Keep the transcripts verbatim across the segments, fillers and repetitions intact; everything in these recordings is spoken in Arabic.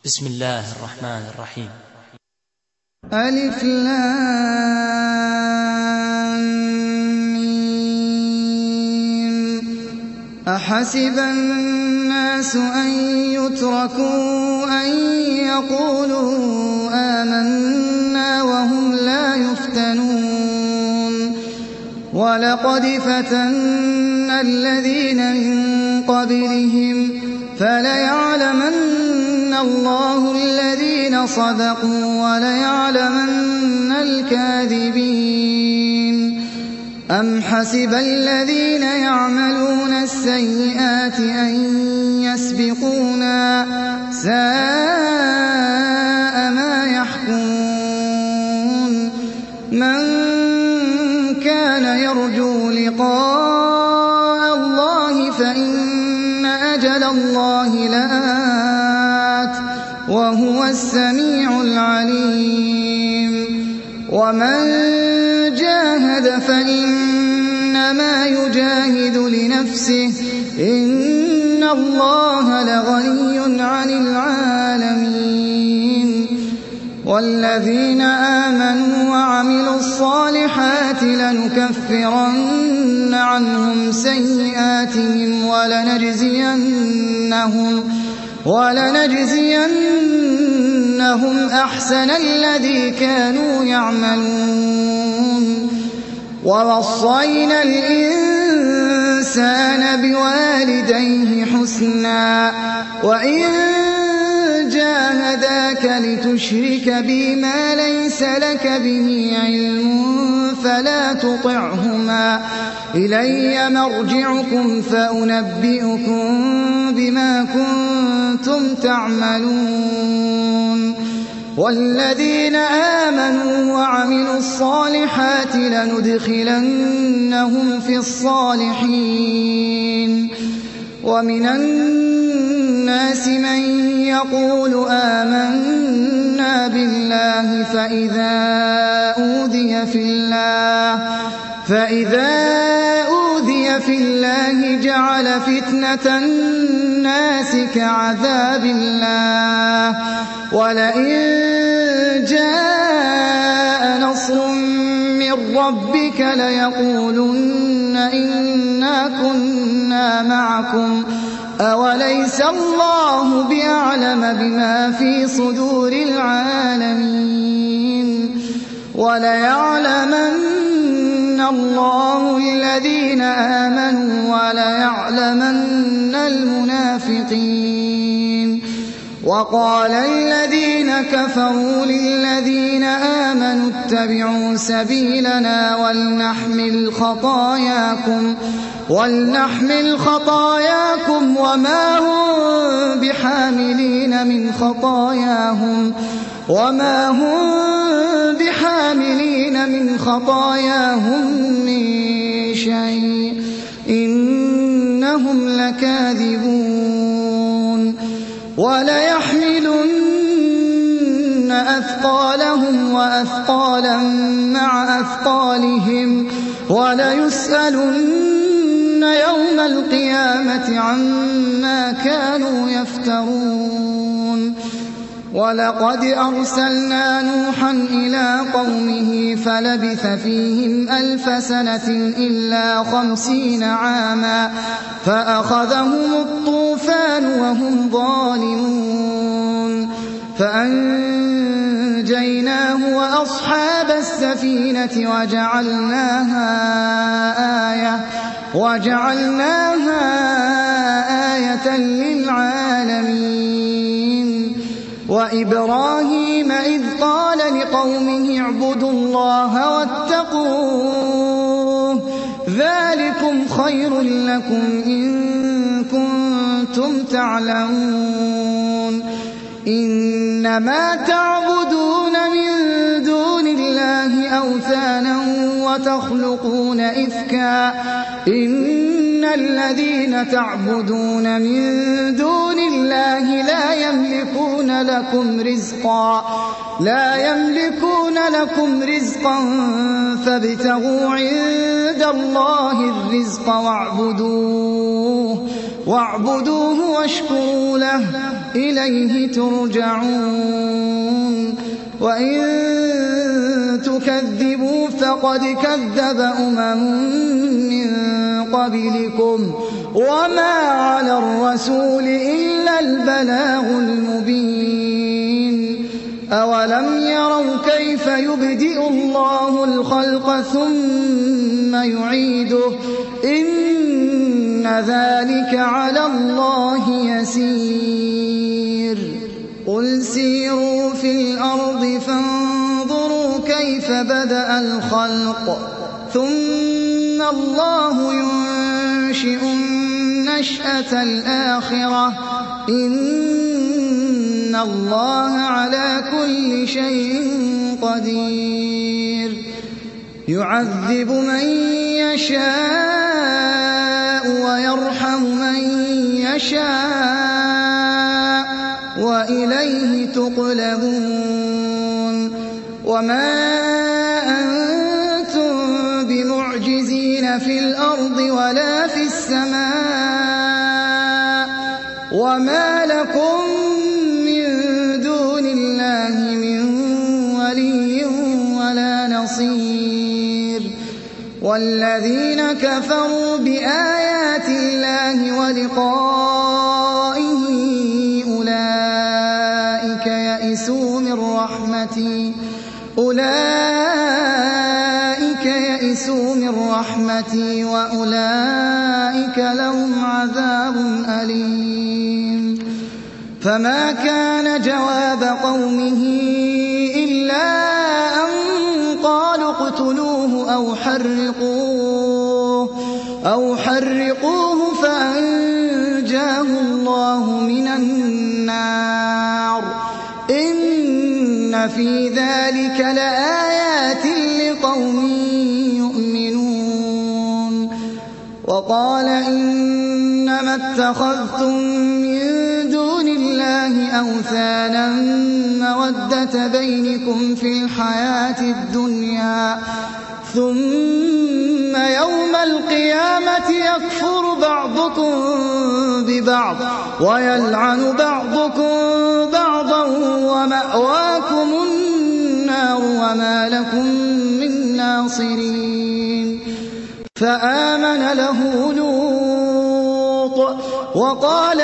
بسم الله الرحمن الرحيم. ألف لام ميم. أحسب الناس أن يتركوا أن يقولوا آمنا وهم لا يفتنون ولقد فتنا الذين من قبلهم فليعلمن الله الذين صدقوا وليعلمن الكاذبين. أم حسب الذين يعملون السيئات أن يسبقونا ساء ما يحكمون. من كان يرجو لقاء الله فإن أجل الله لآت وهو السميع العليم. ومن جاهد فإنما يجاهد لنفسه إن الله لغني عن العالمين. والذين آمنوا وعملوا الصالحات لنكفرن عنهم سيئاتهم ولنجزينهم ولنجزينهم أحسن الذي كانوا يعملون. ووصينا الإنسان بوالديه حسنا وإن جاهداك لتشرك بي ما ليس لك به علم فلا تطعهما إلي مرجعكم فأنبئكم بما كنتم تعملون. والذين آمنوا وعملوا الصالحات لندخلنهم في الصالحين. ومن الناس من يقول آمنا بالله فإذا أوذي في الله فإذا أوذي في الله جعل فتنة الناس كعذاب الله ولئن جاء نصر من ربك ليقولن إنا كنا معكم أوليس الله بأعلم بما في صدور العالمين. وليعلمن الله الذين آمنوا وليعلمن المنافقين. وقال الذين كفروا للذين آمنوا اتبعوا سبيلنا ولنحمل خطاياكم ولنحمل خطاياكم وما هم بحاملين من خطاياهم وما هم بحاملين من خطاياهم من شيء إنهم لكاذبون. وليحملن أثقالهم وأثقالا مع أثقالهم وليسألن يوم القيامة عما كانوا يفترون. ولقد أرسلنا نوحا إلى قومه فلبث فيهم ألف سنة إلا خمسين عاما فأخذهم الطوفان وهم ظالمون فأنجيناه وأصحاب السفينة وجعلناها آية وجعلناها آية للعالمين. وإبراهيم إذ قال لقومه اعبدوا الله واتقوه ذلكم خير لكم إن كنتم تعلمون. إنما تعبدون من دون الله أوثانا وتخلقون إفكا إن الذين تعبدون من دون الله لا يملكون لكم رزقا لا يملكون لكم رزقا فابتغوا عند الله الرزق واعبدوه واعبدوه واشكروا له إليه ترجعون وإن تكذبوا فقد كذب أمم من قبلكم وما على الرسول إلا البلاغ المبين أولم يروا كيف يبدئ الله الخلق ثم يعيده إن ذلك على الله يسير قل سيروا في الأرض فانظروا كيف بدأ الخلق ثم الله ينشئ النشأة الآخرة إن الله على كل شيء قدير يعذب من يشاء ويرحم من يشاء وإليه تقلبون وما أنتم بمعجزين في الأرض ولا في السماء وما لكم من دون الله من ولي ولا نصير والذين كفروا بآيات الله ولقائه أولئك يئسوا من رحمتي أولئك يئسوا من رحمتي وأولئك لهم عذاب أليم فما كان جواب قومه إلا أن قالوا اقتلوه أو حرقوه أو حرقوه فأنجاه الله من النار إن في ذلك لآيات لقوم يؤمنون وقال إنما اتخذتم من دون الله أوثانا مودة بينكم في الحياة الدنيا ثم يوم القيامة يكفر بعضكم ببعض ويلعن بعضكم بعضا ومأواكم النار وما لكم من ناصرين فآمن له لوط وقال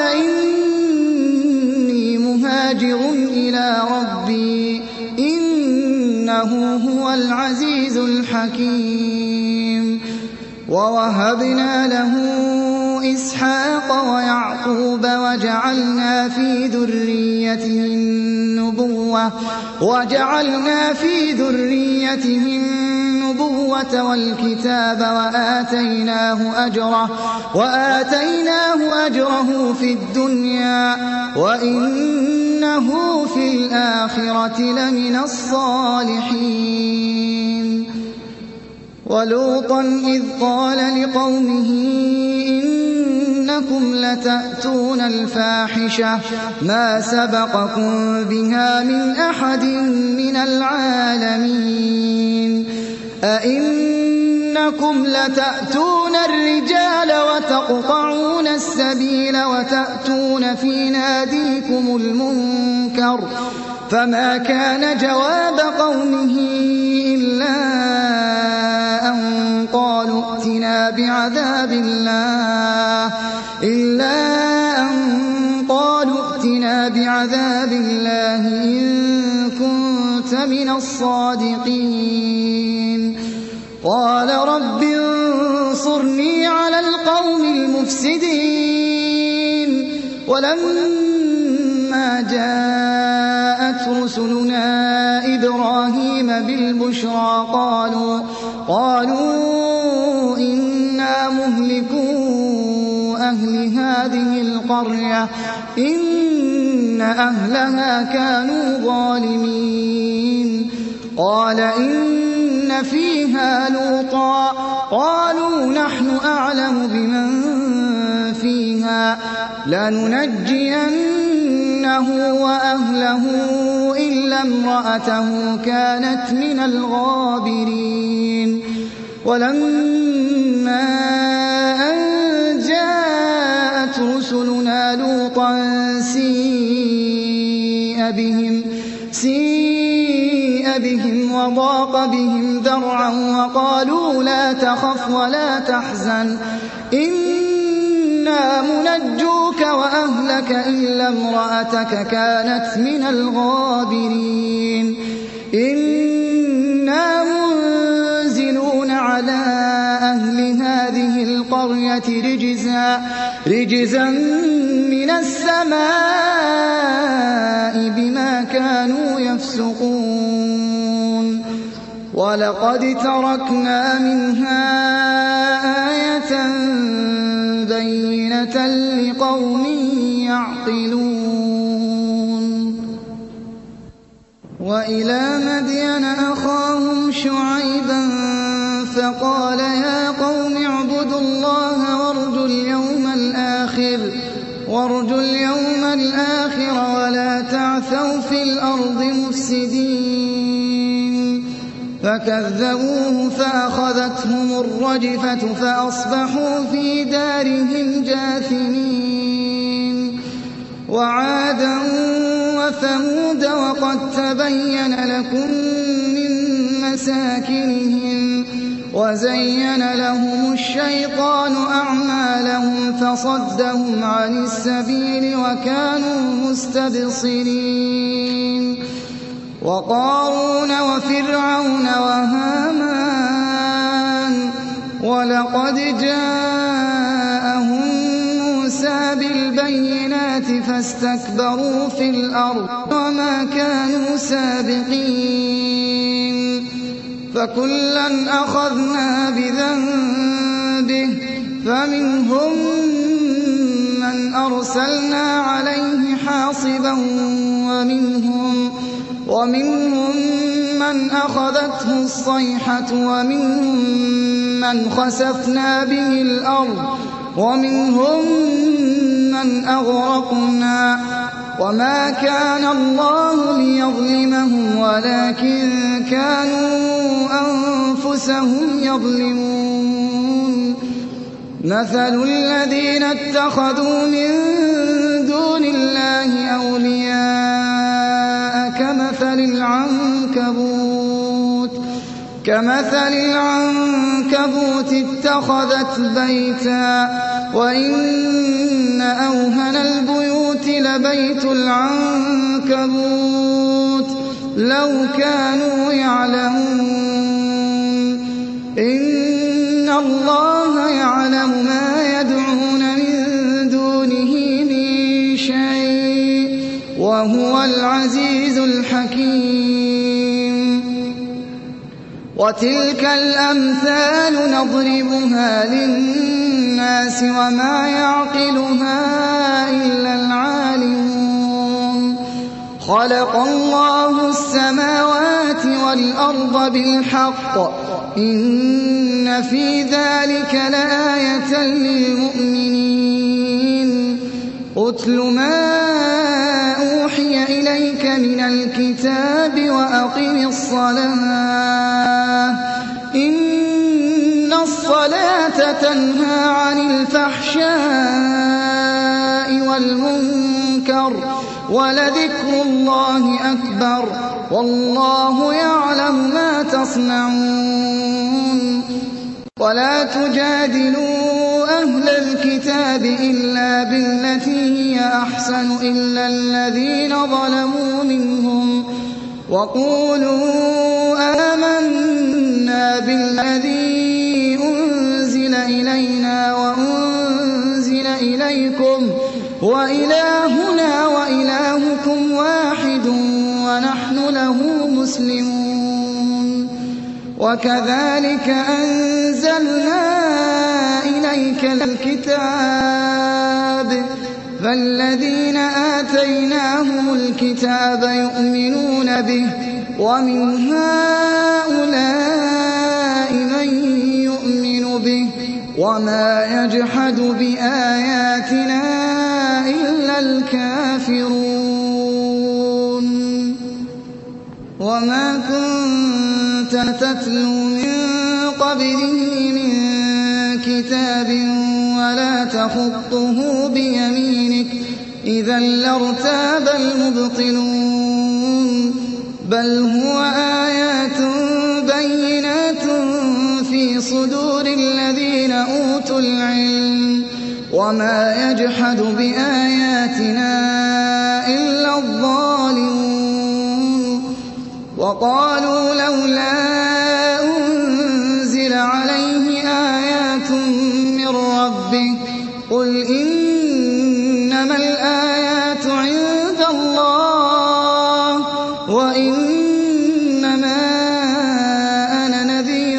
إني مهاجر إلى ربي إنه هو العزيز الحكيم ووهبنا له إسحاق ويعقوب وجعلنا في ذريته النبوة وجعلنا في ذريته النبوة والكتاب وآتيناه أجره وآتيناه أجره في الدنيا وإنه في الآخرة لمن الصالحين ولوطا إذ قال لقومه إنكم لتأتون الفاحشة ما سبقكم بها من أحد من العالمين أئنكم لتأتون الرجال وتقطعون السبيل وتأتون في ناديكم المنكر فما كان جواب قومه إلا أن قالوا ائتنا بعذاب الله إلا أن قالوا ائتنا بعذاب الله إن كنت من الصادقين قال رب انصرني على القوم المفسدين ولما جاءت رسلنا إبراهيم بالبشرى قالوا قالوا إنا مهلكو أهل هذه القرية إن أهلها كانوا ظالمين قال إن فيها لوطا قالوا نحن أعلم بمن فيها لننجينه وأهله إلا امرأته كانت من الغابرين ولما أن جاءت رسلنا لوطا سيء بهم سيء بهم وضاق بهم ذرعا وقالوا لا تخف ولا تحزن إنا منجوك وأهلك إلا امرأتك كانت من الغابرين إنا منزلون على أهل هذه القرية رجزا رجزا من السماء بما كانوا يفسقون ولقد تركنا منها آية بينة لقوم يعقلون وإلى مدين أخاهم شعيبا فقال يا قوم اعبدوا الله وارجوا اليوم الآخر وارجوا اليوم الآخر ولا تعثوا في الأرض مفسدين فكذبوه فأخذتهم الرجفة فأصبحوا في دارهم جاثمين وعادا وثمود وقد تبين لكم من مساكنهم وزين لهم الشيطان أعمالهم فصدهم عن السبيل وكانوا مستبصرين وقارون وفرعون وهامان ولقد جاءهم موسى بالبينات فاستكبروا في الأرض وما كانوا سابقين فكلا أخذنا بذنبه فمنهم من أرسلنا عليه حاصبا ومنهم ومنهم من أخذته الصيحة ومنهم من خسفنا به الأرض ومنهم من أغرقنا وما كان الله ليظلمهم ولكن كانوا أنفسهم يظلمون مثل الذين اتخذوا من دون الله أولياء كمثل العنكبوت كمثل العنكبوت اتخذت بيتا وإن أوهن البيوت لبيت العنكبوت لو كانوا يعلمون إن الله يعلم ما يدعون من دونه من شيء وهو العزيز الحكيم وتلك الأمثال نضربها للناس وما يعقلها إلا العالمون خلق الله السماوات والأرض بالحق إن في ذلك لآية للمؤمنين أتل ما أوحي إليك من الكتاب وأقم الصلاة إن الصلاة تنهى عن الفحشاء والمنكر ولذكر الله أكبر والله يعلم ما تصنعون ولا تجادلوا أهل الكتاب إلا بالتي هي أحسن إلا الذين ظلموا منهم وقولوا آمنا بالذي أنزل إلينا وأنزل إليكم وإلهنا وإلهكم واحد ونحن له مسلمون وكذلك أنزلنا إليك الكتاب فالذين آتيناهم الكتاب يؤمنون به ومن هؤلاء وما يجحد بآياتنا إلا الكافرون وما كنت تتلو من قبله من كتاب ولا تخطه بيمينك إذا لارتاب المبطلون بل هو آيات بينات في صدور الذين أوتوا العلم وما يجحد بآياتنا إلا الظالمون وقالوا لولا أنزل عليه آيات من ربه قل إنما الآيات عند الله وإنما أنا نذير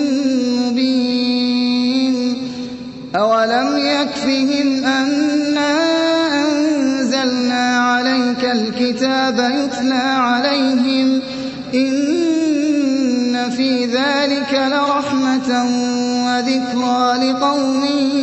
مبين أولم يكفهم أنا أنزلنا عليك الكتاب يتلى عليهم إن في ذلك لرحمة وذكرى لقوم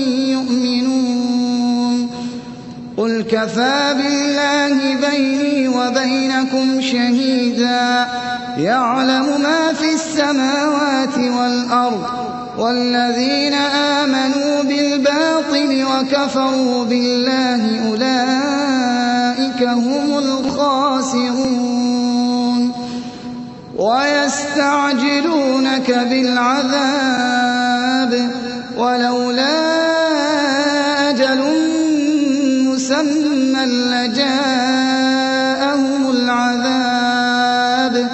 يؤمنون قل كفى بالله بيني وبينكم شهيدا يعلم ما في السماوات والأرض والذين آمنوا بالباطل وكفروا بالله أولئك هم الخاسرون ويستعجلونك بالعذاب ولولا أجل مسمى لجاءهم العذاب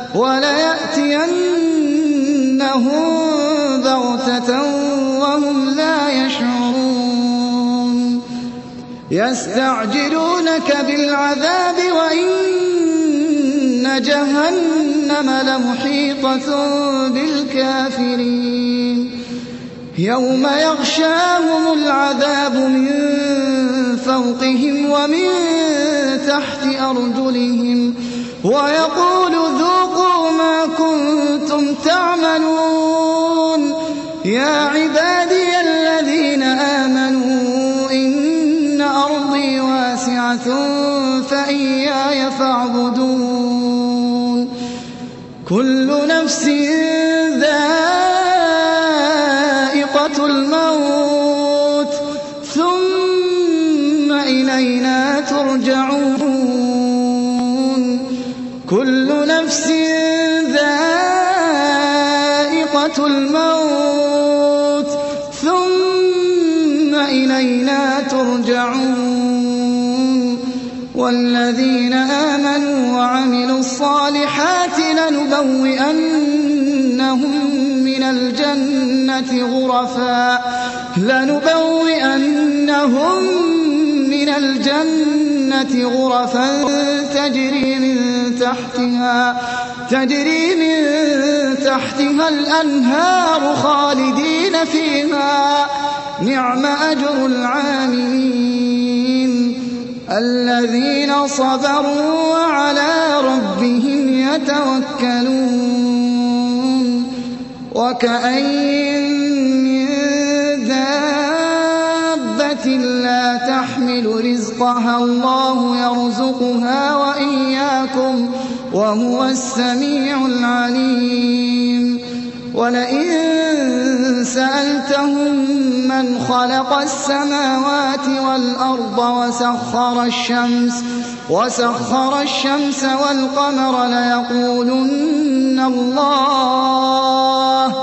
وليأتينهم بغتة وهم لا يشعرون يستعجلونك بالعذاب وإن جهنم لمحيطة بالكافرين يوم يغشاهم العذاب من فوقهم ومن تحت أرجلهم ويقول ذوقوا ما كنتم تعملون يا عبادي الذين آمنوا إن أرضي واسعة فإياي فاعبدون كل نفس ذائقة الموت ثم إلينا ترجعون كل نفس ذائقة الموت ثم إلينا ترجعون والذين آمنوا وعملوا الصالحات لنبوئنهم من الجنة غرفا لنبوئنهم من الجنة غرفا تجري من تحتها تجري من تحتها الأنهار خالدين فيها نعم أجر العاملين الذين صبروا وعلى ربهم يتوكلون وكأين من دابة لا تحمل رزقها الله يرزقها وإياكم وهو السميع العليم ولئن سألتهم من خلق السماوات والأرض وسخر الشمس وسخر الشمس والقمر ليقولن الله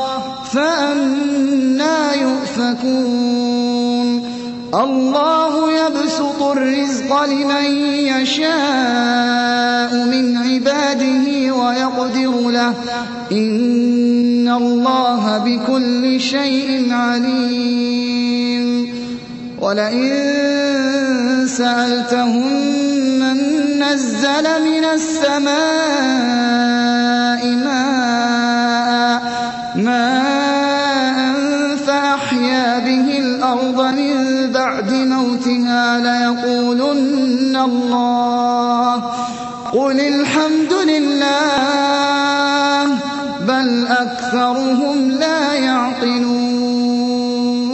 فأنى يؤفكون الله يبسط الرزق لمن يشاء من عباده ويقدر له إن الله بكل شيء عليم ولئن سألتهم من نزل من السماء ماء ماء فأحيا به الأرض من بعد موتها ليقولن الله قل الحمد لله بل أكثرهم لا يعقلون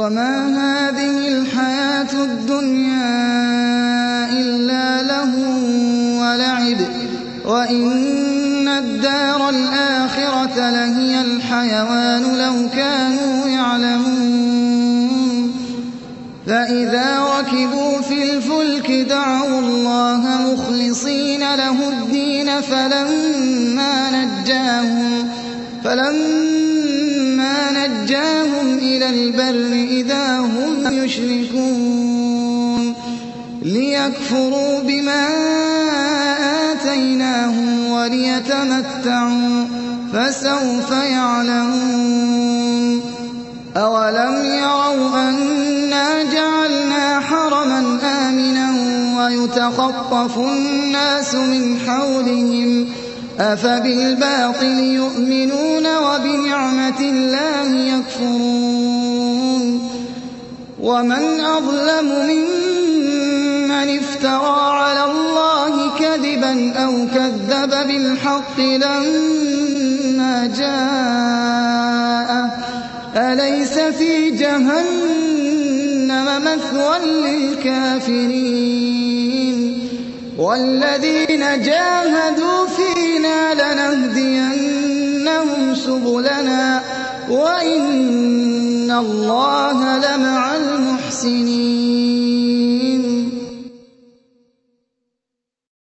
وما هذه الحياة الدنيا إلا لهو ولعب وإن الدار الآخرة لهي الحيوان لو كانوا يعلمون فإذا ركبوا في الفلك دعوا الله مخلصين له الدين فلما نجاهم فلما نجاهم إلى البر إذا هم يشركون ليكفروا بما آتيناهم وليتمتعوا فسوف يعلمون أولم يروا أنا جعلنا حرما آمنا ويتخطف الناس من حولهم أفبالباطل يؤمنون وبنعمة الله يكفرون ومن أظلم ممن افترى على الله كذبا أو كذب بالحق لما جاءه أليس في جهنم مثوى للكافرين والذين جاهدوا فينا لنهدينهم سبلنا وإن الله لمع المحسنين